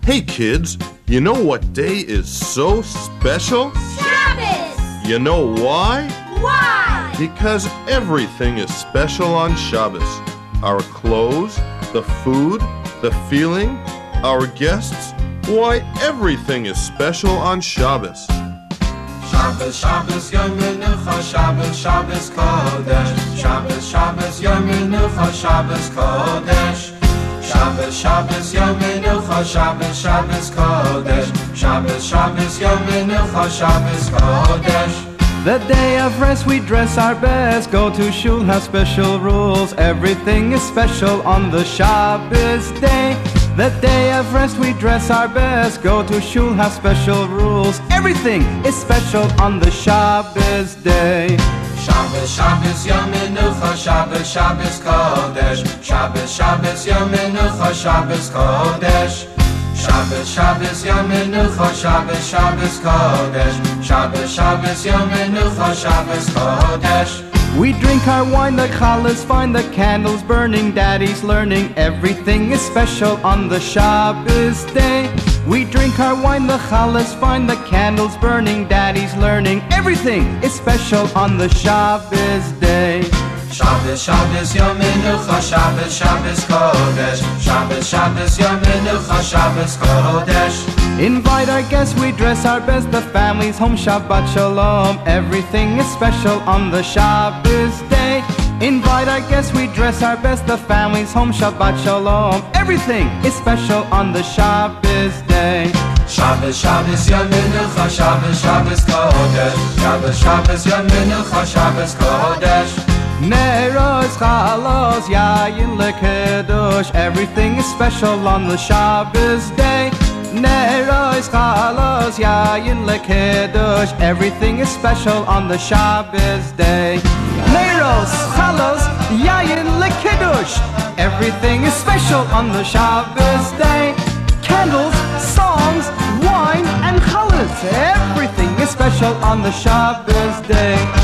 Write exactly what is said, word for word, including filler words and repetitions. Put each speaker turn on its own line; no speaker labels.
Hey kids, you know what day is so special?
Shabbos!
You know why?
Why?
Because everything is special on Shabbos. Our clothes, the food, the feeling, our guests. Why, everything is special on Shabbos.
Shabbos, Shabbos, Yom Menucha, Shabbos, Shabbos, Kodesh. Shabbos, Shabbos, Yom Menucha, Shabbos, Kodesh. Shabbos, Shabbos, Yom Menucha, Shabbos, Shabbos, Kodesh. Shabbos, Shabbos, Yom Menucha, Shabbos, Kodesh.
The day of rest we dress our best, go to shul, have special rules. Everything is special on the Shabbos day. The day of rest we dress our best, go to shul, have special rules. Everything is special on the Shabbos day.
Shabbos, Shabbos, Yom Menucha, Shabbos, Shabbos, Kodesh. Shabbos, Shabbos, Yom Menucha, Shabbos, Kodesh. Shabbos, Shabbos, Yom Menucha, Shabbos, Shabbos, Kodesh. Shabbos, Shabbos, Yom Menucha, Shabbos, Kodesh.
We drink our wine, the challahs fine, the candles burning, daddy's learning. Everything is special on the Shabbos day. We drink our wine, the challahs fine, the candles burning, daddy's learning. Everything is special on the Shabbos day.
Shabbos, Shabbos, Yom Menucha, Shabbos, Shabbos, Kodesh. Shabbos, Shabbos, Yom Menucha, Shabbos, Kodesh.
Invite our guests, we dress our best, the family's home, Shabbat Shalom. Everything is special on the Shabbos day. Invite our guests, we dress our best, the family's home, Shabbat Shalom. Everything is special on the Shabbos day.
Shabbos, Shabbos, Yom Menucha, Shabbos, Shabbos, Kodesh. Shabbos, Shabbos, Yom Menucha, Shabbos, Kodesh.
Neros, chalos, yayin lekedosh. Everything is special on the Shabbos day. Neros, chalos, yayin lekedosh. Everything is special on the Shabbos day. Neros, chalos, yayin lekedosh. Everything is special on the Shabbos day. Candles, songs, wine, and challahs. Everything is special on the Shabbos day.